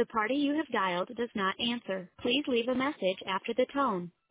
the party you have dialed does not answer, please leave a message after the tone.